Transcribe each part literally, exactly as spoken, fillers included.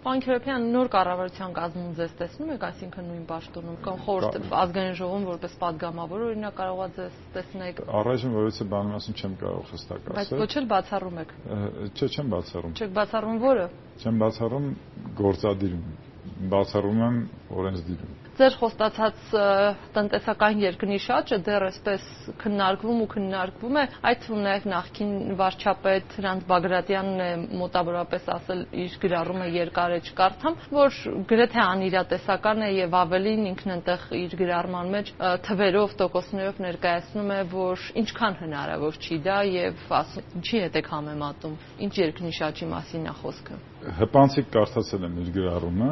Պարոն Քյուրոբյան, նոր կառավարության կազմում ձեզ տեսնում եք, այսինքն նույն պաշտոնում կամ խորհուրդ ազգային ժողովում որպես падգամավոր օրինակ կարողա ձեզ տեսնեք։ Առայժմ որևէ բանի մասին չեմ կարող հստակ ասել։ Բայց ոչ էլ բացառում եք։ Չէ, չեմ բացառում։ Չեք բացառում որը։ Չեմ բացառում գործադիրում, բացառում եմ օրենսդիրում։ Ձեր խոստացած տնտեսական երկնիշաճը դեռ այսպես քննարկվում ու քննարկվում է, այդ թվում նաև նախկին վարչապետ Հրանտ Բագրատյանն է մոտավորապես ասել իր գրառումը երկար է չկարդամ, որ գրեթե անիրատեսական է եւ ավելին ինքն այնտեղ իր գրառման մեջ թվերով, տոկոսներով ներկայացնում է, որ ինչքան հնարավոր չի դա եւ ասում, ինչի հետ եք համեմատում, ինչ երկնիշաճի մասին է խոսքը։ Հպանցիկ կարդացել եմ իր գրառումը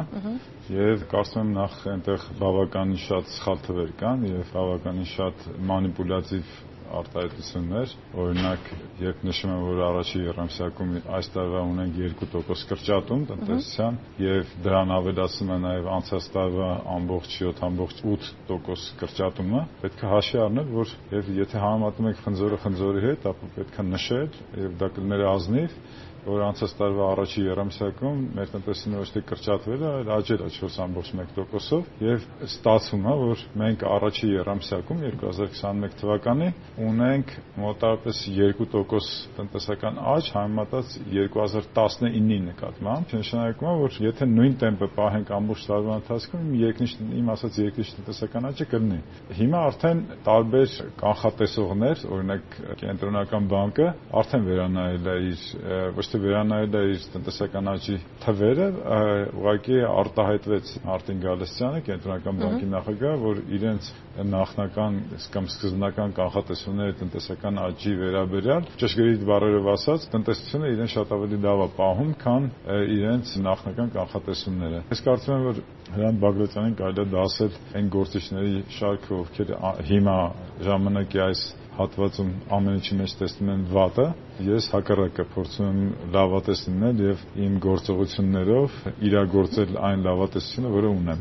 եւ կարծում եմ նախ այնտեղ բավականին շատ սխալ թվեր կան եւ բավականին շատ մանիպուլյատիվ արտահայտություններ, օրինակ, երբ նշում եմ, որ առաջի եռամսյակում այս տարվա ունենք երկու տոկոս կրճատում տնտեսության եւ դրան ավելացնում է նաեւ անցած տարվա ամբողջ յոթ ութ տոկոս կրճատումը, պետք է հաշվի առնել, որ եւ եթե համեմատում եք խնձորը խնձորի հետ, ապա պետք է նշել եւ դա կլիներ ազնիվ, որ անցած տարվա առաջի եռամսյակում մեր տնտեսությունը ոչ թե կրճատվել է, այլ աճել է չորս մեկ տոկոսով եւ ստացվում է, որ մենք առաջի եռամսյակում երկու հազար քսաներեք թվականի ունենք մոտավորապես երկու տոկոս տնտեսական աճ համեմատած երկու հազար տասնինի նկատմամբ, նշանակում է, որ եթե նույն տեմպը պահենք ամբողջ տարվա ընթացքում, իմ ասած երկրի տնտեսական աճը կլինի։ Հիմա արդեն տարբեր կանխատեսողներ, օրինակ Կենտրոնական բանկը արդեն վերանայել է իր ոչ թե վերանայել է իր տնտեսական աճի թվերը, ուղղակի արտահայտվեց Մարտին Գալստյանը, Կենտրոնական բանկի նախագահը, որ իրենց նախնական կամ սկզբնական կանխատեսումները տնտեսական աճի վերաբերյալ, ճշգրիտ բառերով ասած, տնտեսությունը իրեն շատ ավելի լավ է պահում, քան իրենց նախնական կանխատեսումները։ Ես կարծում եմ, որ Հրանտ Բագրատյանին կարելի է դասել այն գործիչների շարքը, ովքեր հիմա ժամանակի այս հատվածում ամեն ինչի մեջ տեսնում են վատը, ես հակառակը փորձում եմ լավատես լինել եւ իմ գործողություններով իրագործել այն լավատեսությունը, որը ունեմ։